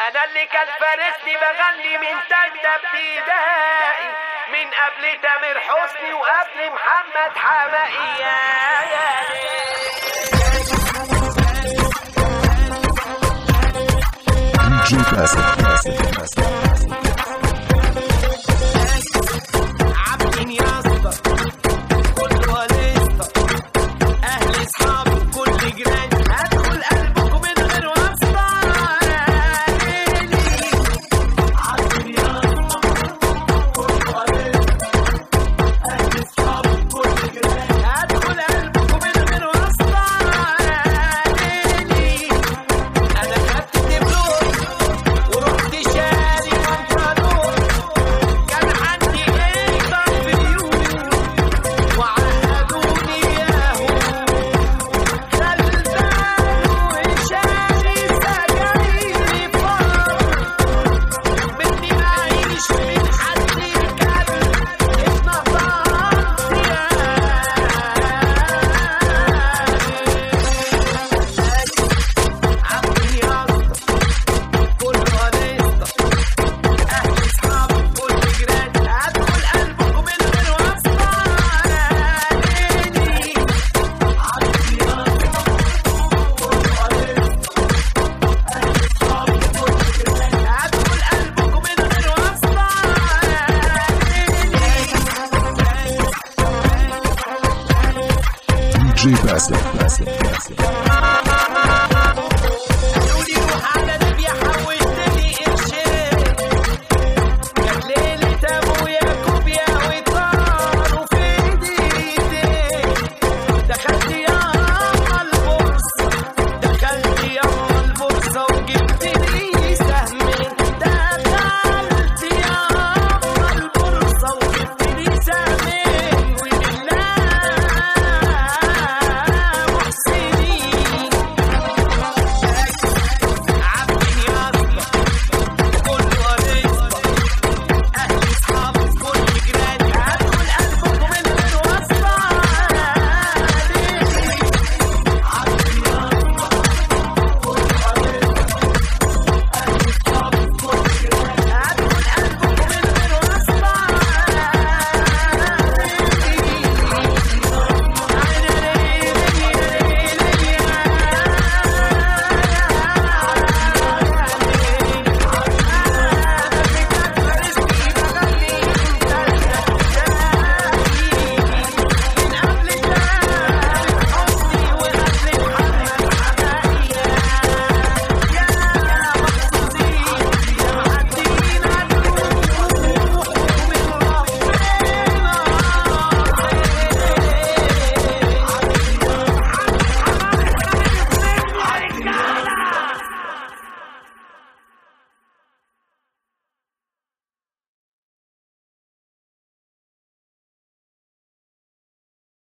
انا اللي كان فارسني بغني من تالتة ابتدائي، من قبل تامر حسني وقبل محمد حماقي. عبدين يا اسطى كل وليسطة، اهل اصحابي كل جيراني، هدخل قلبكم من غير واسطة. عبدين يا اسطى كل وليسطة، اهل اصحابي كل جيراني، هدخل قلبكم من غير واسطة. انا خدت دبلوم ورحت شاري بنطلون، كان عندي قطع في اليوم وعهدوني اياهم، غلبان وشاري سجايري فار، بدي اعيش من حد الكلب اتنطرت يا عبدي يا اسطى كل وليسطة، اهل اصحابي كل جيراني، هدخل قلبكم من غير واسطة. عبدي يا اسطى كل وليسطة، اهل اصحابي كل جيراني، هدخل قلبكم من غير واسطة. DJ Bassett.